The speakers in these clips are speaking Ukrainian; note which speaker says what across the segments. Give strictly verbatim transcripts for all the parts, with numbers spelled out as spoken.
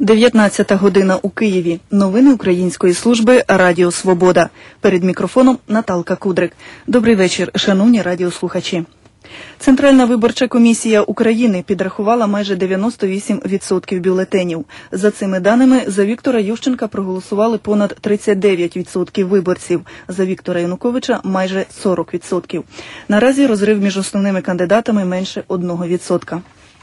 Speaker 1: дев'ятнадцята година у Києві. Новини Української служби Радіо Свобода. Перед мікрофоном Наталка Кудрик. Добрий вечір, шановні радіослухачі. Центральна виборча комісія України підрахувала майже дев'яносто вісім відсотків бюлетенів. За цими даними, за Віктора Ющенка проголосували понад тридцять дев'ять відсотків виборців, за Віктора Януковича – майже сорок відсотків. Наразі розрив між основними кандидатами менше одного відсотка.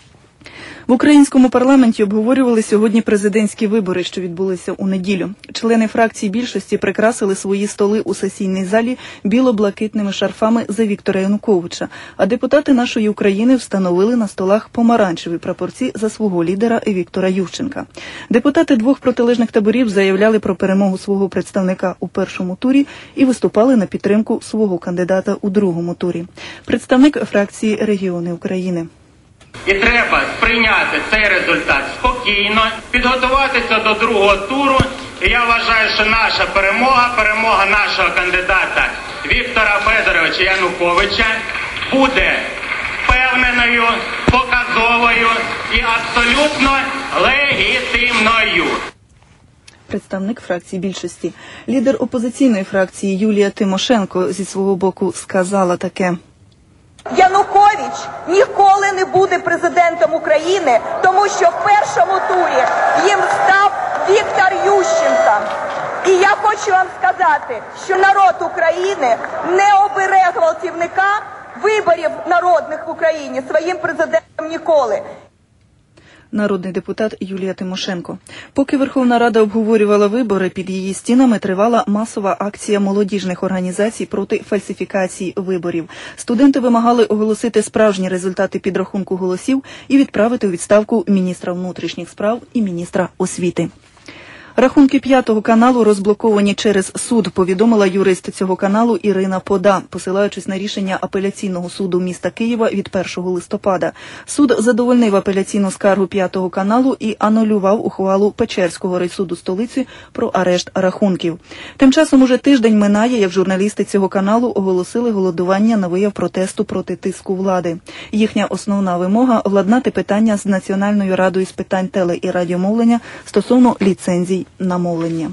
Speaker 1: В українському парламенті обговорювали сьогодні президентські вибори, що відбулися у неділю. Члени фракції більшості прикрасили свої столи у сесійній залі біло-блакитними шарфами за Віктора Януковича, а депутати нашої України встановили на столах помаранчеві прапорці за свого лідера Віктора Ющенка. Депутати двох протилежних таборів заявляли про перемогу свого представника у першому турі і виступали на підтримку свого кандидата у другому турі. Представник фракції «Регіони України».
Speaker 2: І треба сприйняти цей результат спокійно, підготуватися до другого туру. І я вважаю, що наша перемога, перемога нашого кандидата Віктора Федоровича Януковича буде впевненою, показовою і абсолютно легітимною.
Speaker 1: Представник фракції більшості. Лідер опозиційної фракції Юлія Тимошенко зі свого боку сказала таке.
Speaker 3: Янукович ніколи не буде президентом України, тому що в першому турі їм став Віктор Ющенко. І я хочу вам сказати, що народ України не обере гвалтівника виборів народних в Україні своїм президентом ніколи.
Speaker 1: Народний депутат Юлія Тимошенко. Поки Верховна Рада обговорювала вибори, під її стінами тривала масова акція молодіжних організацій проти фальсифікації виборів. Студенти вимагали оголосити справжні результати підрахунку голосів і відправити у відставку міністра внутрішніх справ і міністра освіти. Рахунки п'ятого каналу розблоковані через суд, повідомила юрист цього каналу Ірина Пода, посилаючись на рішення апеляційного суду міста Києва від першого листопада. Суд задовольнив апеляційну скаргу п'ятого каналу і анулював ухвалу Печерського райсуду столиці про арешт рахунків. Тим часом уже тиждень минає, як журналісти цього каналу оголосили голодування на вияв протесту проти тиску влади. Їхня основна вимога – владнати питання з Національною радою з питань теле- і радіомовлення стосовно ліцензій на мовлення.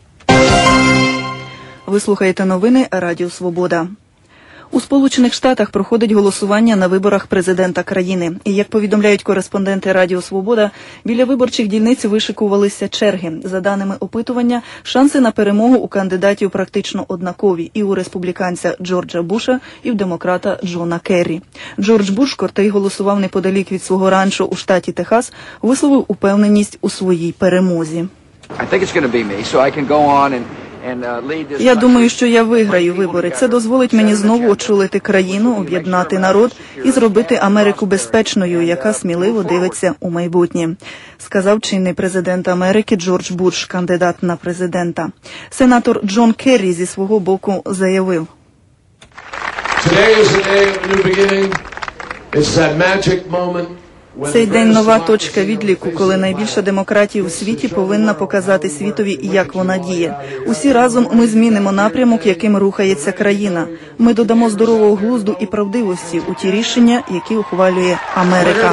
Speaker 1: Ви слухаєте новини Радіо Свобода. У Сполучених Штатах проходить голосування на виборах президента країни. І, як повідомляють кореспонденти Радіо Свобода, біля виборчих дільниць вишикувалися черги. За даними опитування, шанси на перемогу у кандидатів практично однакові – і у республіканця Джорджа Буша, і в демократа Джона Керрі. Джордж Буш, котрий голосував неподалік від свого ранчо у штаті Техас, висловив упевненість у своїй перемозі. Я думаю, що я виграю вибори. Це дозволить мені знову очолити країну, об'єднати народ і зробити Америку безпечною, яка сміливо дивиться у майбутнє, сказав чинний президент Америки Джордж Буш, кандидат на президента. Сенатор Джон Керрі зі свого боку заявив. Цей день – нова точка відліку, коли найбільша демократія у світі повинна показати світові, як вона діє. Усі разом ми змінимо напрямок, яким рухається країна. Ми додамо здорового глузду і правдивості у ті рішення, які ухвалює Америка.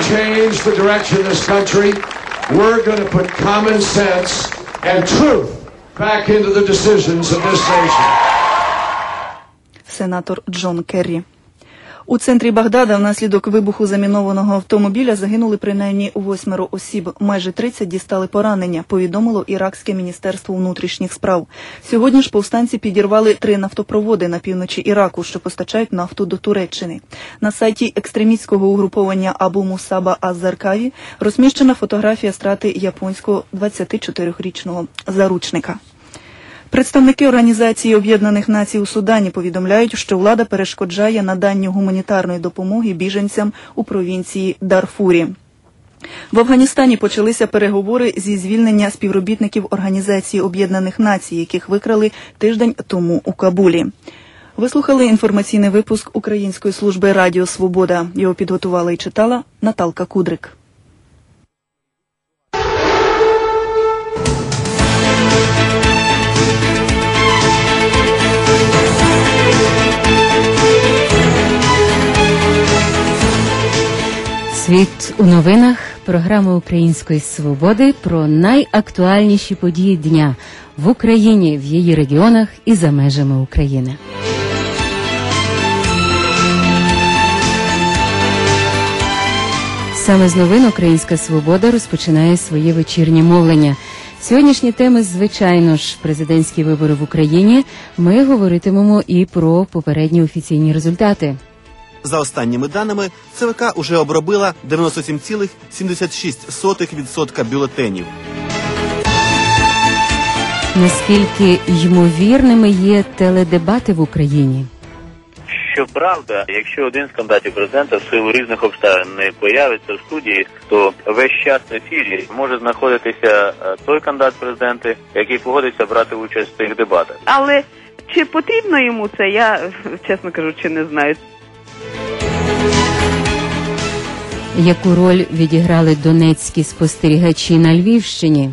Speaker 1: Сенатор Джон Керрі. У центрі Багдада внаслідок вибуху замінованого автомобіля загинули принаймні восьмеро осіб. Майже тридцять дістали поранення, повідомило Іракське міністерство внутрішніх справ. Сьогодні ж повстанці підірвали три нафтопроводи на півночі Іраку, що постачають нафту до Туреччини. На сайті екстремістського угруповання Абу Мусаба Аз-Заркаві розміщена фотографія страти японського двадцятичотирирічного заручника. Представники Організації Об'єднаних Націй у Судані повідомляють, що влада перешкоджає наданню гуманітарної допомоги біженцям у провінції Дарфурі. В Афганістані почалися переговори зі звільнення співробітників Організації Об'єднаних Націй, яких викрали тиждень тому у Кабулі. Ви слухали інформаційний випуск Української служби Радіо Свобода. Його підготувала і читала Наталка Кудрик.
Speaker 4: Світ у новинах Програма Української свободи про найактуальніші події дня в Україні, в її регіонах і за межами України. Саме з новин Українська свобода розпочинає своє вечірнє мовлення. Сьогоднішні теми, звичайно ж, президентські вибори в Україні. Ми говоритимемо і про попередні офіційні результати.
Speaker 5: За останніми даними, ЦВК уже обробила дев'яносто сім цілих сімдесят шість сотих відсотка бюлетенів.
Speaker 4: Наскільки ймовірними є теледебати в Україні?
Speaker 6: Щоправда, якщо один з кандидатів президента в силу різних обставин не появиться в студії, то весь час в ефірі може знаходитися той кандидат президента, який погодиться брати участь в цих дебатах.
Speaker 7: Але чи потрібно йому це, я, чесно кажучи, не знаю.
Speaker 4: Яку роль відіграли донецькі спостерігачі на Львівщині?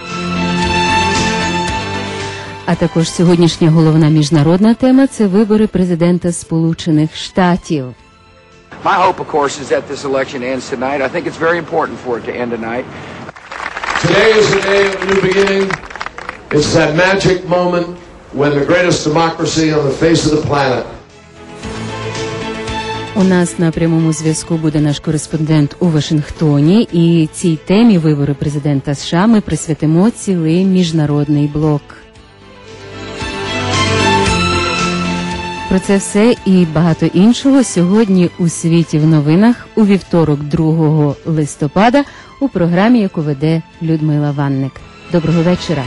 Speaker 4: А також сьогоднішня головна міжнародна тема – це вибори президента Сполучених Штатів.
Speaker 8: My hope, of course, is that this election ends tonight. I think it's very important for it to end tonight.
Speaker 9: Today is a day of a new beginning. It's that magic moment when the greatest democracy on the face of the planet.
Speaker 4: У нас на прямому зв'язку буде наш кореспондент у Вашингтоні, і цій темі вибори президента США ми присвятимо цілий міжнародний блок. Про це все і багато іншого сьогодні у «Світі в новинах» у вівторок, другого листопада, у програмі, яку веде Людмила Ванник. Доброго вечора.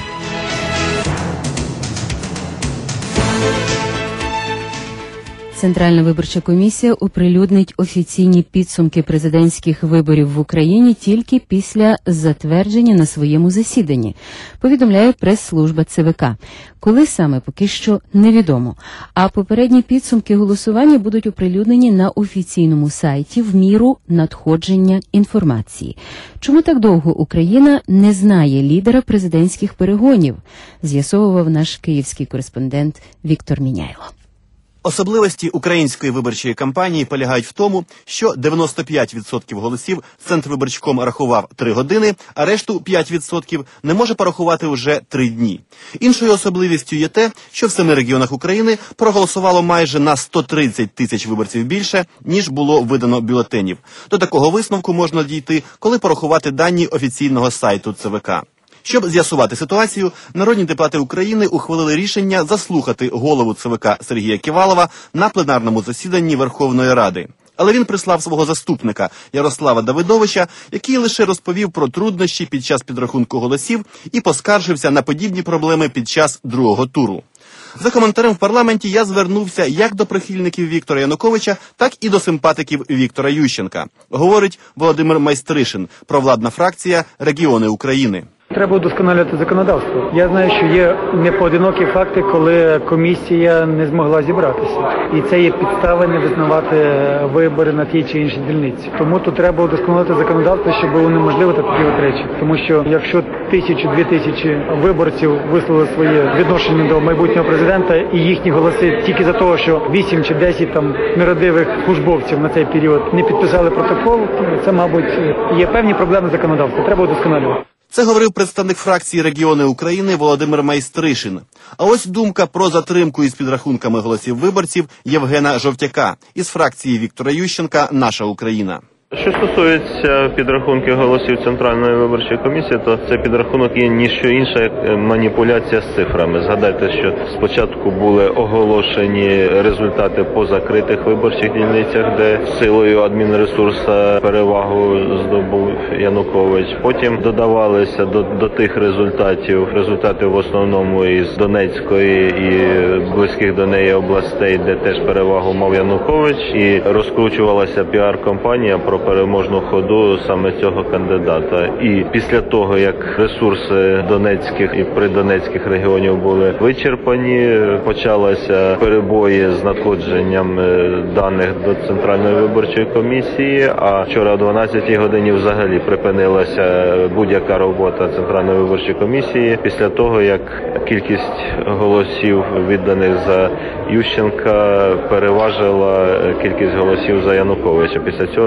Speaker 4: Центральна виборча комісія оприлюднить офіційні підсумки президентських виборів в Україні тільки після затвердження на своєму засіданні, повідомляє прес-служба ЦВК. Коли саме, поки що невідомо. А попередні підсумки голосування будуть оприлюднені на офіційному сайті в міру надходження інформації. Чому так довго Україна не знає лідера президентських перегонів, з'ясовував наш київський кореспондент Віктор Міняйло.
Speaker 5: Особливості української виборчої кампанії полягають в тому, що дев'яносто п'ять відсотків голосів Центрвиборчком рахував три години, а решту п'ять відсотків не може порахувати уже три дні. Іншою особливістю є те, що в семи регіонах України проголосувало майже на сто тридцять тисяч виборців більше, ніж було видано бюлетенів. До такого висновку можна дійти, коли порахувати дані офіційного сайту ЦВК. Щоб з'ясувати ситуацію, народні депутати України ухвалили рішення заслухати голову ЦВК Сергія Ківалова на пленарному засіданні Верховної Ради. Але він прислав свого заступника Ярослава Давидовича, який лише розповів про труднощі під час підрахунку голосів і поскаржився на подібні проблеми під час другого туру. За коментарем в парламенті я звернувся як до прихильників Віктора Януковича, так і до симпатиків Віктора Ющенка, говорить Володимир Майстришин, провладна фракція «Регіони України».
Speaker 10: Треба удосконалювати законодавство. Я знаю, що є непоодинокі факти, коли комісія не змогла зібратися. І це є підстави не визнавати вибори на тій чи іншій дільниці. Тому тут треба удосконалити законодавство, щоб унеможливити такі от речі. Тому що якщо тисячу-дві тисячі виборців висловили своє відношення до майбутнього президента і їхні голоси тільки за того, що вісім чи десять там нерадивих службовців на цей період не підписали протокол, це, мабуть, є певні проблеми законодавства. Треба удосконалювати.
Speaker 5: Це говорив представник фракції «Регіони України» Володимир Майстришин. А ось думка про затримку із підрахунками голосів виборців Євгена Жовтяка із фракції Віктора Ющенка «Наша Україна».
Speaker 6: Що стосується підрахунків голосів Центральної виборчої комісії, то це підрахунок є ніщо інше, як маніпуляція з цифрами. Згадайте, що спочатку були оголошені результати по закритих виборчих дільницях, де силою адмінресурсу перевагу здобув Янукович. Потім додавалися до, до тих результатів, результати в основному із Донецької і близьких до неї областей, де теж перевагу мав Янукович, і розкручувалася піар-кампанія про переможну ходу саме цього кандидата. І після того, як ресурси донецьких і придонецьких регіонів були вичерпані, почалися перебої з надходженням даних до Центральної виборчої комісії, а вчора о дванадцятій годині взагалі припинилася будь-яка робота Центральної виборчої комісії після того, як кількість голосів, відданих за Ющенка, переважила кількість голосів за Януковича. Після цього Центральна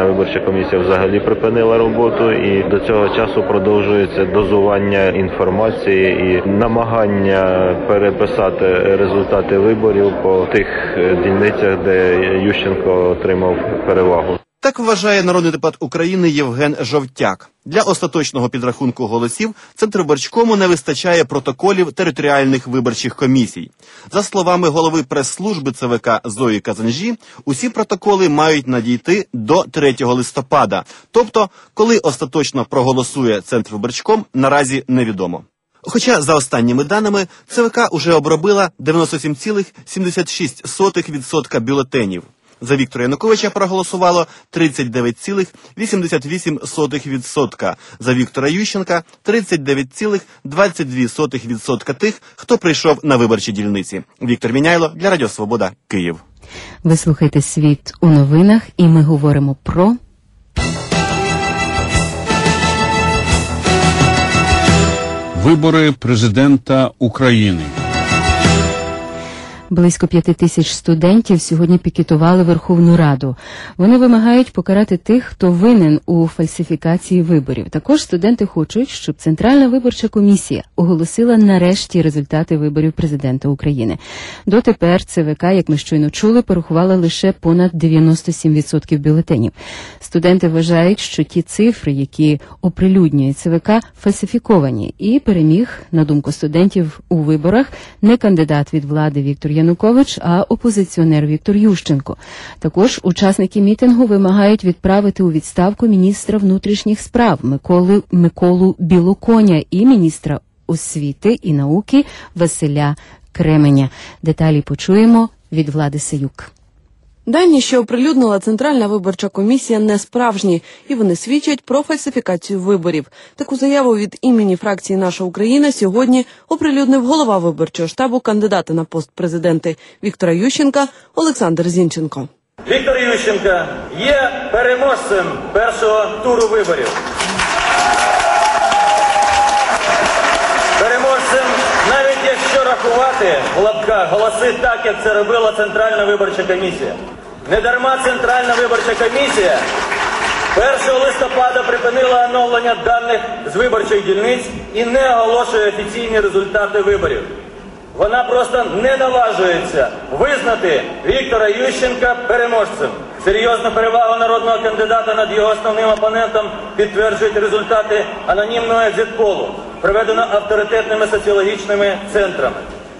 Speaker 6: Центральна виборча комісія взагалі припинила роботу, і до цього часу продовжується дозування інформації і намагання переписати результати виборів по тих дільницях, де Ющенко отримав перевагу.
Speaker 5: Так вважає народний депутат України Євген Жовтяк. Для остаточного підрахунку голосів Центрвиборчкому не вистачає протоколів територіальних виборчих комісій. За словами голови прес-служби ЦВК Зої Казанжі, усі протоколи мають надійти до третього листопада. Тобто, коли остаточно проголосує Центрвиборчком, наразі невідомо. Хоча, за останніми даними, ЦВК уже обробила дев'яносто сім цілих сімдесят шість сотих відсотка бюлетенів. За Віктора Януковича проголосувало тридцять дев'ять цілих вісімдесят вісім сотих відсотка. За Віктора Ющенка – тридцять дев'ять цілих двадцять дві сотих відсотка тих, хто прийшов на виборчі дільниці. Віктор Міняйло для Радіо Свобода, Київ.
Speaker 4: Ви слухаєте «Світ у новинах» і ми говоримо про...
Speaker 11: Вибори президента України.
Speaker 4: Близько п'яти тисяч студентів сьогодні пікетували Верховну Раду. Вони вимагають покарати тих, хто винен у фальсифікації виборів. Також студенти хочуть, щоб Центральна виборча комісія оголосила нарешті результати виборів президента України. Дотепер ЦВК, як ми щойно чули, порахувала лише понад дев'яносто сім відсотків бюлетенів. Студенти вважають, що ті цифри, які оприлюднює ЦВК, фальсифіковані. І переміг, на думку студентів, у виборах не кандидат від влади Віктор Янукович, а опозиціонер Віктор Ющенко. Також учасники мітингу вимагають відправити у відставку міністра внутрішніх справ Миколи, Миколу Білоконя і міністра освіти і науки Василя Кременя. Деталі почуємо від Влади Саюк.
Speaker 12: Дані, що оприлюднила Центральна виборча комісія, не справжні, і вони свідчать про фальсифікацію виборів. Таку заяву від імені фракції «Наша Україна» сьогодні оприлюднив голова виборчого штабу кандидата на пост президента Віктора Ющенка Олександр Зінченко.
Speaker 13: Віктор Ющенко є переможцем першого туру виборів. Переможцем, навіть якщо рахувати в лапках голоси так, як це робила Центральна виборча комісія. Недарма Центральна виборча комісія першого листопада припинила оновлення даних з виборчих дільниць і не оголошує офіційні результати виборів. Вона просто не наважується визнати Віктора Ющенка переможцем. Серйозну перевагу народного кандидата над його основним опонентом підтверджують результати анонімного екзит-полу, проведено авторитетними соціологічними центрами.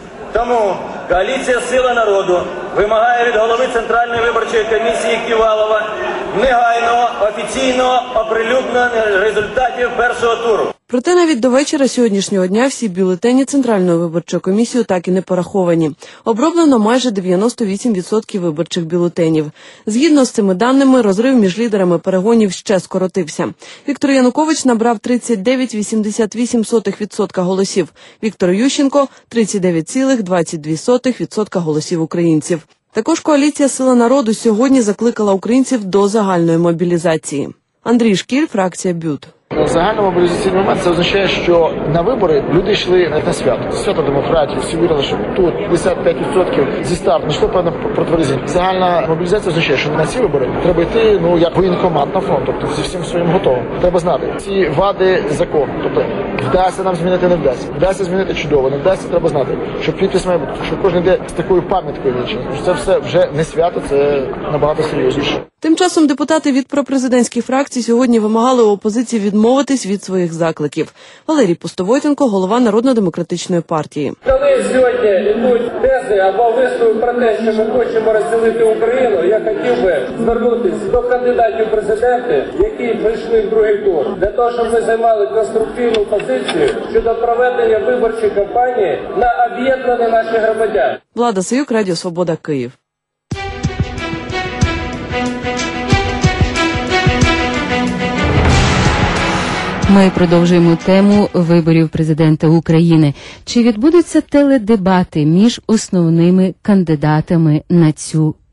Speaker 13: Тому коаліція «Сила народу» вимагає від голови Центральної виборчої комісії Ківалова негайного офіційного оприлюднення результатів першого туру.
Speaker 12: Проте навіть до вечора сьогоднішнього дня всі бюлетені Центральної виборчої комісії так і не пораховані. Оброблено майже дев'яносто вісім відсотків виборчих бюлетенів. Згідно з цими даними, розрив між лідерами перегонів ще скоротився. Віктор Янукович набрав тридцять дев'ять цілих вісімдесят вісім сотих відсотка голосів. Віктор Ющенко – тридцять дев'ять цілих двадцять дві сотих відсотка голосів українців. Також коаліція «Сила народу» сьогодні закликала українців до загальної мобілізації. Андрій Шкіль, фракція БЮТ.
Speaker 14: Загальний мобілізаційний момент це означає, що на вибори люди йшли як на свято. Свято демократії, всі вірили, що тут п'ятдесят п'ять відсотків зі старту, йшло певне протверезіння. Загальна мобілізація означає, що на ці вибори треба йти, ну, як воєнкомат на фронт, тобто зі всім своїм готовим. Треба знати ці вади закону, тобто вдасться нам змінити, не вдасться. Вдасться змінити чудово, не вдасться, треба знати, що підпис має бути, що кожен йде з такою пам'яткою вічною. Це все вже не свято, це набагато серйозніше.
Speaker 12: Тим часом депутати від пропрезидентських фракцій сьогодні вимагали у опозиції відмовитись від своїх закликів. Валерій Пустовойтенко, голова Народно-демократичної партії.
Speaker 15: Коли сьогодні йдуть тези або виступи про те, що ми хочемо розділити Україну, я хотів би звернутися до кандидатів в президенти, які прийшли в другий тур, для того, щоб ми займали конструктивну позицію щодо проведення виборчої кампанії на об'єднання наших громадян.
Speaker 12: Влада Саюк, Радіо Свобода, Київ.
Speaker 4: Ми продовжуємо тему виборів президента України. Чи відбудуться теледебати між основними кандидатами на цю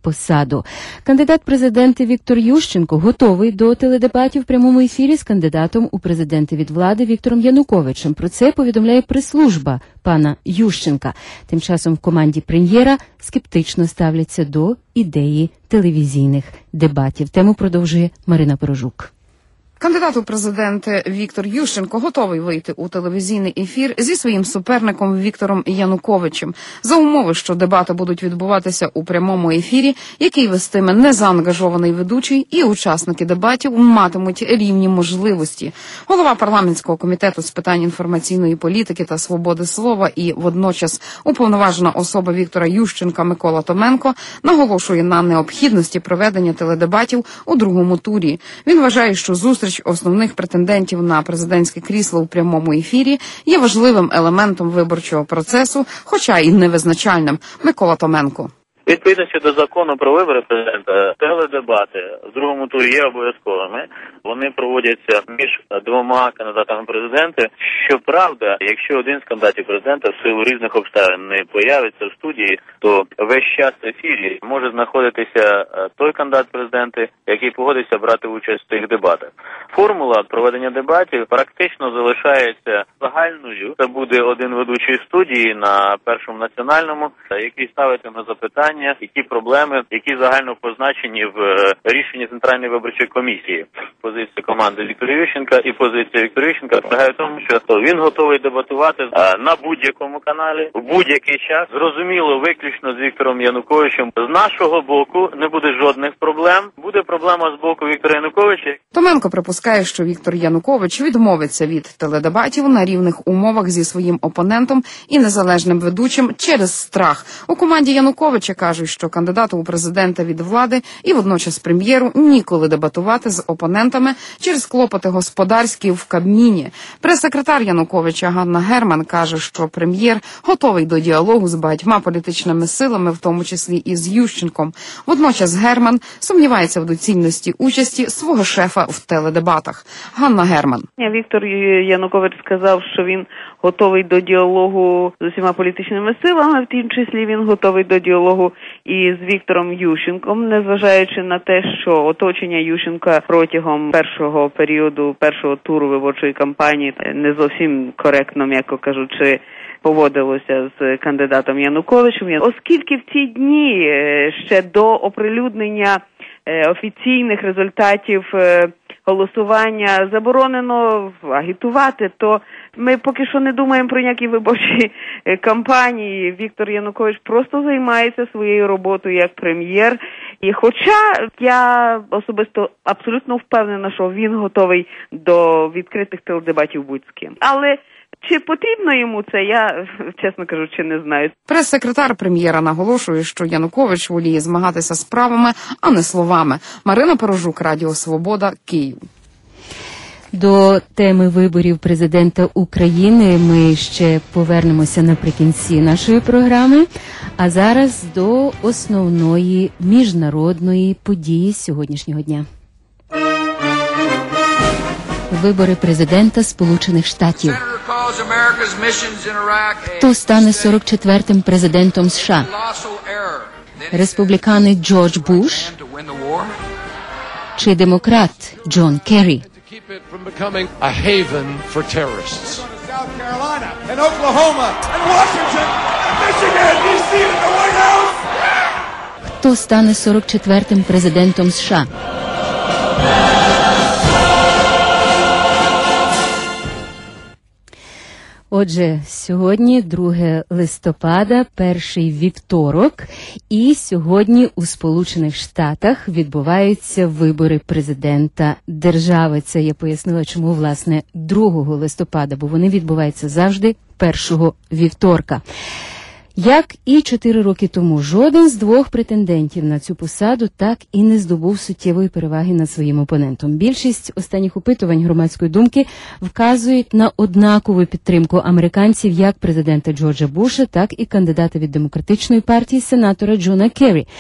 Speaker 4: посаду. Кандидат президенти Віктор Ющенко готовий до теледебатів в прямому ефірі з кандидатом у президенти від влади Віктором Януковичем. Про це повідомляє прес-служба пана Ющенка. Тим часом в команді прем'єра скептично ставляться до ідеї телевізійних дебатів. Тему продовжує Марина Порожук.
Speaker 16: Кандидат у президенти Віктор Ющенко готовий вийти у телевізійний ефір зі своїм суперником Віктором Януковичем за умови, що дебати будуть відбуватися у прямому ефірі, який вестиме незаангажований ведучий, і учасники дебатів матимуть рівні можливості. Голова парламентського комітету з питань інформаційної політики та свободи слова і водночас уповноважена особа Віктора Ющенка Микола Томенко наголошує на необхідності проведення теледебатів у другому турі. Він вважає, що зустріч основних претендентів на президентське крісло у прямому ефірі є важливим елементом виборчого процесу, хоча і невизначальним. Микола Томенко.
Speaker 17: Відповідності до закону про вибори президента, теледебати в другому турі є обов'язковими. Вони проводяться між двома кандидатами президенти. Щоправда, якщо один з кандидатів президента в силу різних обставин не появиться в студії, то весь час в ефірі може знаходитися той кандидат президенти, який погодиться брати участь в цих дебатах. Формула проведення дебатів практично залишається загальною. Це буде один ведучий студії на Першому національному, який ставитиме запитання, які проблеми, які загально позначені в рішенні Центральної виборчої комісії. Позиція команди Віктора Ющенка і позиція Віктора Ющенка полягає в тому, що він готовий дебатувати на будь-якому каналі, в будь-який час. Зрозуміло, виключно з Віктором Януковичем. З нашого боку не буде жодних проблем. Буде проблема з боку Віктора Януковича.
Speaker 16: Томенко припускає, що Віктор Янукович відмовиться від теледебатів на рівних умовах зі своїм опонентом і незалежним ведучим через страх. У команді Януковича кажуть, що кандидату у президента від влади і водночас прем'єру ніколи дебатувати з опонентами через клопоти господарські в Кабміні. Прес-секретар Януковича Ганна Герман каже, що прем'єр готовий до діалогу з багатьма політичними силами, в тому числі і з Ющенком. Водночас Герман сумнівається в доцільності участі свого шефа в теледебатах. Ганна Герман.
Speaker 7: Віктор Янукович сказав, що він готовий до діалогу з усіма політичними силами, в тім числі він готовий до діалогу і з Віктором Ющенком, незважаючи на те, що оточення Ющенка протягом першого періоду, першого туру виборчої кампанії не зовсім коректно, м'яко кажучи, поводилося з кандидатом Януковичем. Оскільки в ці дні ще до оприлюднення офіційних результатів голосування заборонено агітувати, то ми поки що не думаємо про ніякі виборчі кампанії. Віктор Янукович просто займається своєю роботою як прем'єр. І хоча я особисто абсолютно впевнена, що він готовий до відкритих теледебатів будь з ким. Але чи потрібно йому це, я, чесно кажучи, не знаю.
Speaker 16: Прес-секретар прем'єра наголошує, що Янукович воліє змагатися справами, а не словами. Марина Порожук, Радіо Свобода, Київ.
Speaker 4: До теми виборів президента України ми ще повернемося наприкінці нашої програми, а зараз до основної міжнародної події сьогоднішнього дня. Вибори президента Сполучених Штатів. Хто стане сорок четвертим президентом США? Республіканець Джордж Буш чи демократ Джон Керрі? Хто стане сорок четвертим президентом США? Отже, сьогодні друге листопада, перший вівторок, і сьогодні у Сполучених Штатах відбуваються вибори президента держави. Це я пояснила, чому, власне, другого листопада, бо вони відбуваються завжди першого вівторка. Як і чотири роки тому, жоден з двох претендентів на цю посаду так і не здобув суттєвої переваги над своїм опонентом. Більшість останніх опитувань громадської думки вказують на однакову підтримку американців як президента Джорджа Буша, так і кандидата від Демократичної партії сенатора Джона Керрі.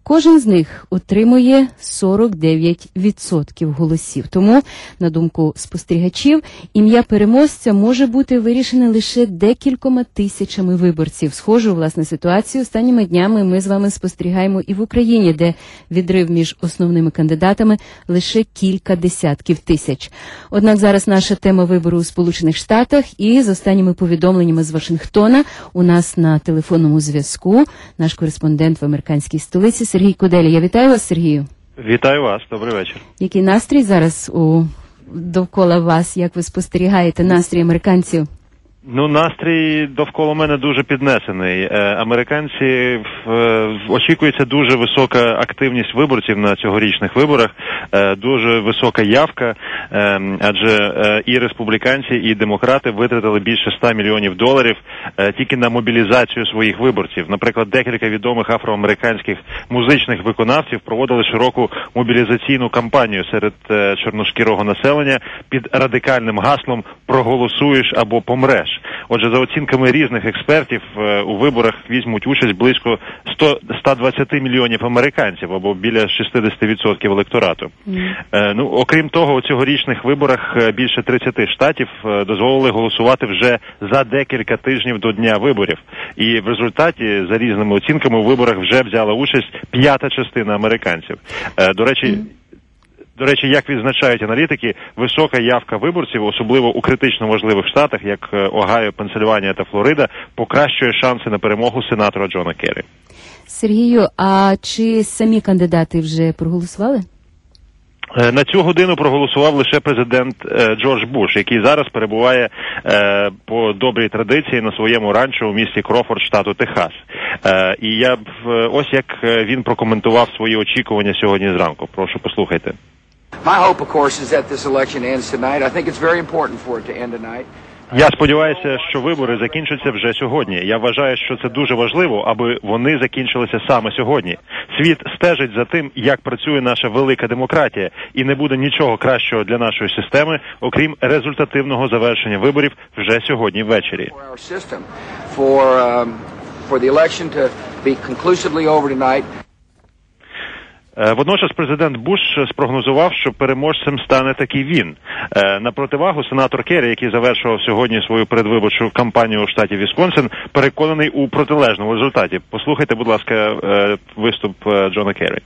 Speaker 4: Кожен з них отримує сорок дев'ять відсотків голосів. Тому, на думку спостерігачів, ім'я переможця може бути вирішене лише декількома тисячами виборців. Схожу, власне, ситуацію останніми днями ми з вами спостерігаємо і в Україні, де відрив між основними кандидатами лише кілька десятків тисяч. Однак зараз наша тема вибору у Сполучених Штатах, і з останніми повідомленнями з Вашингтона у нас на телефонному зв'язку наш кореспондент в американській столиці Сергій Куделя. Я вітаю вас, Сергію.
Speaker 18: Вітаю вас, добрий вечір.
Speaker 4: Який настрій зараз у довкола вас, як ви спостерігаєте настрій американців?
Speaker 18: Ну, настрій довкола мене дуже піднесений. Е, американці е, очікується дуже висока активність виборців на цьогорічних виборах, е, дуже висока явка, е, адже е, і республіканці, і демократи витратили більше ста мільйонів доларів е, тільки на мобілізацію своїх виборців. Наприклад, декілька відомих афроамериканських музичних виконавців проводили широку мобілізаційну кампанію серед е, чорношкірого населення під радикальним гаслом «Проголосуєш або помреш». Отже, за оцінками різних експертів, у виборах візьмуть участь близько ста двадцяти мільйонів американців, або біля шістдесят відсотків електорату. Mm. Е, ну, окрім того, у цьогорічних виборах більше тридцяти штатів дозволили голосувати вже за декілька тижнів до дня виборів. І в результаті, за різними оцінками, у виборах вже взяла участь п'ята частина американців. Е, до речі, mm. До речі, як відзначають аналітики, висока явка виборців, особливо у критично важливих штатах, як Огайо, Пенсильванія та Флорида, покращує шанси на перемогу сенатора Джона Керрі.
Speaker 4: Сергію, а чи самі кандидати вже проголосували?
Speaker 18: На цю годину проголосував лише президент е, Джордж Буш, який зараз перебуває е, по добрій традиції на своєму ранчо у місті Крофорд, штату Техас. Е, і я б, ось як він прокоментував свої очікування сьогодні зранку. Прошу, послухайте.
Speaker 8: My hope, of course, is that this election ends tonight. I think it's very important for it to end tonight.
Speaker 18: Я сподіваюся, що вибори закінчаться вже сьогодні. Я вважаю, що це дуже важливо, аби вони закінчилися саме сьогодні. Світ стежить за тим, як працює наша велика демократія, і не буде нічого кращого для нашої системи, окрім результативного завершення виборів вже сьогодні ввечері. Водночас президент Буш спрогнозував, що переможцем стане таки він. На противагу сенатор Керрі, який завершував сьогодні свою передвиборчу кампанію у штаті Вісконсин, переконаний у протилежному результаті. Послухайте, будь ласка, виступ Джона Керрі.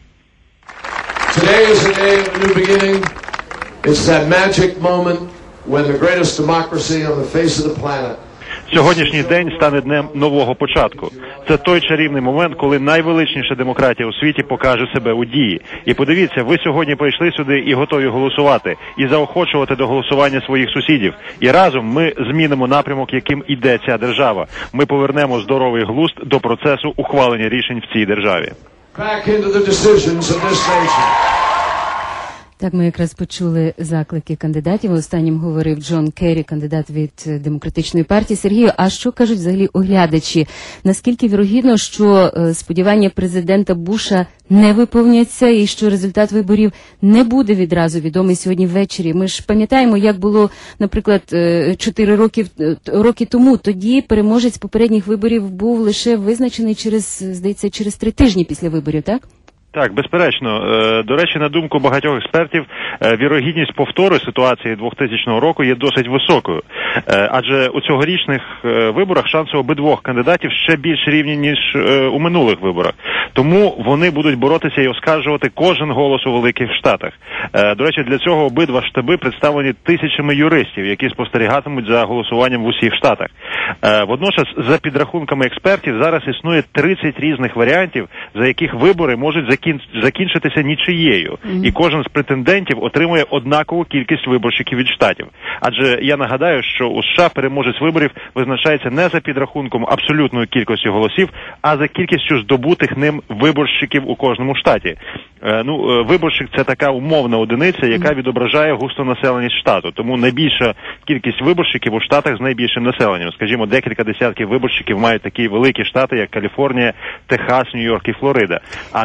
Speaker 9: Today is a day of a new beginning. It's that magic moment when the greatest democracy on the face of the planet.
Speaker 18: Сьогоднішній день стане днем нового початку. Це той чарівний момент, коли найвеличніша демократія у світі покаже себе у дії. І подивіться, ви сьогодні прийшли сюди і готові голосувати, і заохочувати до голосування своїх сусідів. І разом ми змінимо напрямок, яким іде ця держава. Ми повернемо здоровий глузд до процесу ухвалення рішень в цій державі.
Speaker 9: Back into the decisions of this nation.
Speaker 4: Так, ми якраз почули заклики кандидатів. Останнім говорив Джон Керрі, кандидат від Демократичної партії. Сергію, а що кажуть взагалі оглядачі? Наскільки вірогідно, що сподівання президента Буша не виповняться і що результат виборів не буде відразу відомий сьогодні ввечері? Ми ж пам'ятаємо, як було, наприклад, чотири роки, роки тому. Тоді переможець попередніх виборів був лише визначений через, здається, через три тижні після виборів, так?
Speaker 18: Так, безперечно. До речі, на думку багатьох експертів, вірогідність повтору ситуації двохтисячного року є досить високою. Адже у цьогорічних виборах шанси обидвох кандидатів ще більш рівні, ніж у минулих виборах. Тому вони будуть боротися і оскаржувати кожен голос у великих штатах. До речі, для цього обидва штаби представлені тисячами юристів, які спостерігатимуть за голосуванням в усіх штатах. Водночас, за підрахунками експертів, зараз існує тридцять різних варіантів, за яких вибори можуть закінчитися закінчитися нічиєю, mm-hmm. і кожен з претендентів отримує однакову кількість виборщиків від штатів. Адже я нагадаю, що у США переможець виборів визначається не за підрахунком абсолютної кількості голосів, а за кількістю здобутих ним виборщиків у кожному штаті. Е, ну, виборщик – це така умовна одиниця, яка відображає густонаселеність штату. Тому найбільша кількість виборщиків у штатах з найбільшим населенням. Скажімо, декілька десятків виборщиків мають такі великі штати, як Каліфорнія, Техас, Нью-Йорк і Флорида. А найменша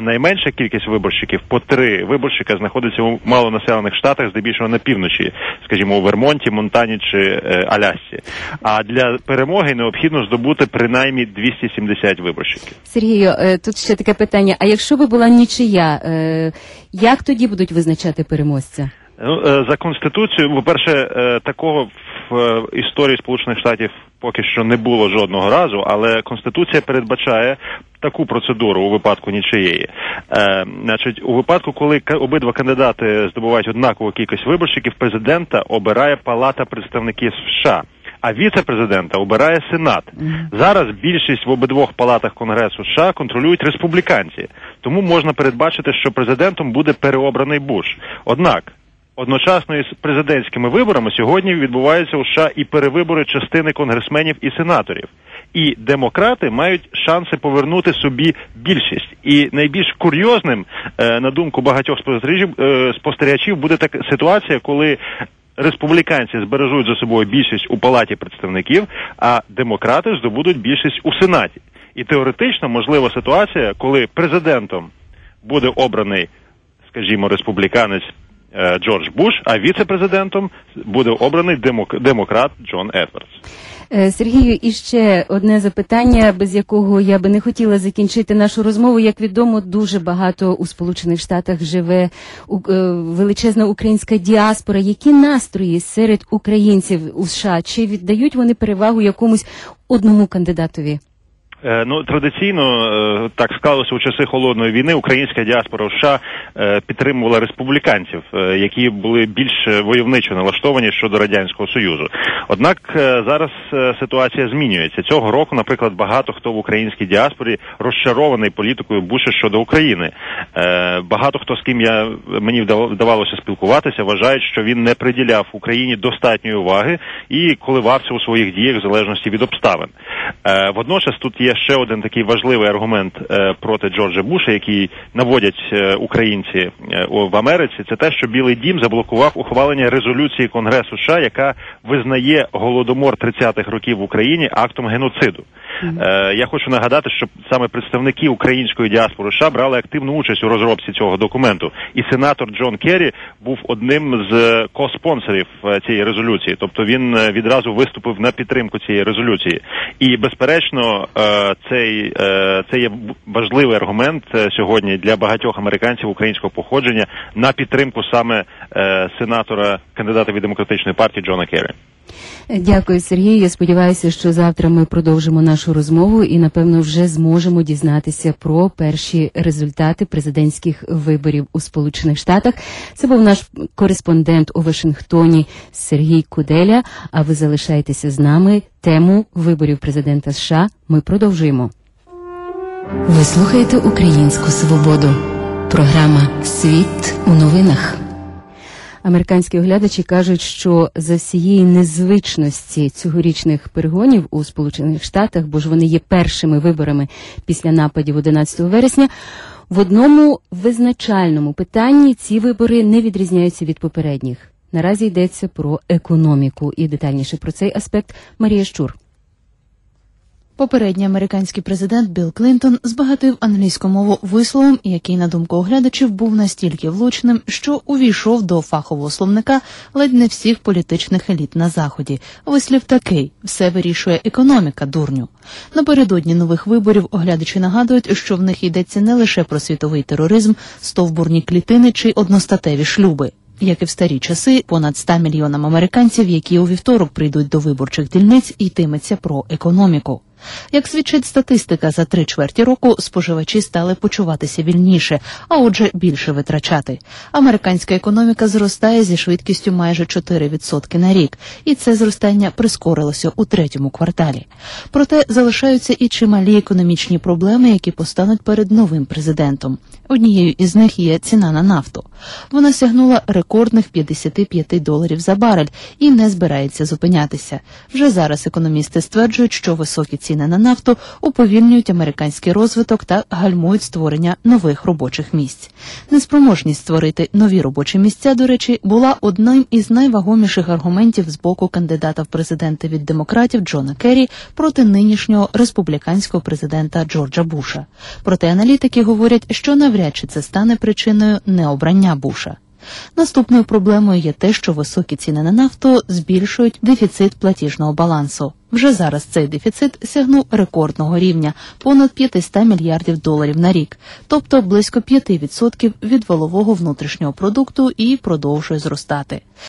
Speaker 18: найбільша кількість виборщиків, по три виборщика, знаходиться у малонаселених штатах, здебільшого на півночі, скажімо, у Вермонті, Монтані чи е, Алясці. А для перемоги необхідно здобути принаймні двісті сімдесят виборщиків.
Speaker 4: Сергію, е, тут ще таке питання. А якщо би була нічия, е, як тоді будуть визначати переможця?
Speaker 18: Ну, е, за Конституцією, по-перше, е, такого в е, історії Сполучених Штатів поки що не було жодного разу, але Конституція передбачає таку процедуру у випадку нічиєї. Е, значить, у випадку, коли обидва кандидати здобувають однакову кількість виборщиків, президента обирає Палата представників США, а віце-президента обирає Сенат. Зараз більшість в обидвох палатах Конгресу США контролюють республіканці, тому можна передбачити, що президентом буде переобраний Буш. Однак, одночасно із президентськими виборами сьогодні відбуваються у США і перевибори частини конгресменів і сенаторів. І демократи мають шанси повернути собі більшість. І найбільш курйозним, на думку багатьох спостерігачів, буде така ситуація, коли республіканці збережуть за собою більшість у Палаті представників, а демократи здобудуть більшість у Сенаті. І теоретично можлива ситуація, коли президентом буде обраний, скажімо, республіканець Джордж Буш, а віце-президентом буде обраний демок... демократ Джон Едвардс.
Speaker 4: Сергію, і ще одне запитання, без якого я би не хотіла закінчити нашу розмову. Як відомо, дуже багато у Сполучених Штатах живе величезна українська діаспора. Які настрої серед українців у США? Чи віддають вони перевагу якомусь одному кандидатові?
Speaker 18: Ну, традиційно, так склалося у часи Холодної війни, українська діаспора в США підтримувала республіканців, які були більш войовничо налаштовані щодо Радянського Союзу. Однак зараз ситуація змінюється. Цього року, наприклад, багато хто в українській діаспорі розчарований політикою Буша щодо України. Багато хто, з ким я, мені вдавалося спілкуватися, вважають, що він не приділяв Україні достатньої уваги і коливався у своїх діях в залежності від обставин. Водночас тут є ще один такий важливий аргумент е, проти Джорджа Буша, який наводять е, українці е, в Америці, це те, що Білий дім заблокував ухвалення резолюції Конгресу США, яка визнає Голодомор тридцятих років в Україні актом геноциду. Е, я хочу нагадати, що саме представники української діаспори США брали активну участь у розробці цього документу. І сенатор Джон Керрі був одним з коспонсорів цієї резолюції. Тобто він відразу виступив на підтримку цієї резолюції. І, безперечно, цей, це є важливий аргумент сьогодні для багатьох американців українського походження на підтримку саме сенатора, кандидата від Демократичної партії Джона Керрі.
Speaker 4: Дякую, Сергію. Я сподіваюся, що завтра ми продовжимо нашу розмову і, напевно, вже зможемо дізнатися про перші результати президентських виборів у Сполучених Штатах. Це був наш кореспондент у Вашингтоні Сергій Куделя, а ви залишайтеся з нами. Тему виборів президента США ми продовжуємо. Ви слухаєте «Українську свободу». Програма «Світ у новинах». Американські оглядачі кажуть, що за всієї незвичності цьогорічних перегонів у Сполучених Штатах, бо ж вони є першими виборами після нападів одинадцятого вересня, в одному визначальному питанні ці вибори не відрізняються від попередніх. Наразі йдеться про економіку. І детальніше про цей аспект Марія Щур.
Speaker 19: Попередній американський президент Білл Клінтон збагатив англійську мову висловом, який, на думку оглядачів, був настільки влучним, що увійшов до фахового словника ледь не всіх політичних еліт на Заході. Вислів такий: «Все вирішує економіка, дурню». Напередодні нових виборів оглядачі нагадують, що в них йдеться не лише про світовий тероризм, стовбурні клітини чи одностатеві шлюби. Як і в старі часи, понад ста мільйонам американців, які у вівторок прийдуть до виборчих дільниць, йтиметься про економіку. Як свідчить статистика, за три чверті року споживачі стали почуватися вільніше, а отже більше витрачати. Американська економіка зростає зі швидкістю майже чотири відсотки на рік, і це зростання прискорилося у третьому кварталі. Проте залишаються і чималі економічні проблеми, які постануть перед новим президентом. Однією із них є ціна на нафту. Вона сягнула рекордних п'ятдесят п'ять доларів за барель і не збирається зупинятися. Вже зараз економісти стверджують, що високі ціни ціни на нафту уповільнюють американський розвиток та гальмують створення нових робочих місць. Неспроможність створити нові робочі місця, до речі, була одним із найвагоміших аргументів з боку кандидата в президенти від демократів Джона Керрі проти нинішнього республіканського президента Джорджа Буша. Проте аналітики говорять, що навряд чи це стане причиною необрання Буша. Наступною проблемою є те, що високі ціни на нафту збільшують дефіцит платіжного балансу. Вже зараз цей дефіцит сягнув рекордного рівня – понад п'ятсот мільярдів доларів на рік, тобто близько п'ять відсотків від валового внутрішнього продукту, і продовжує зростати.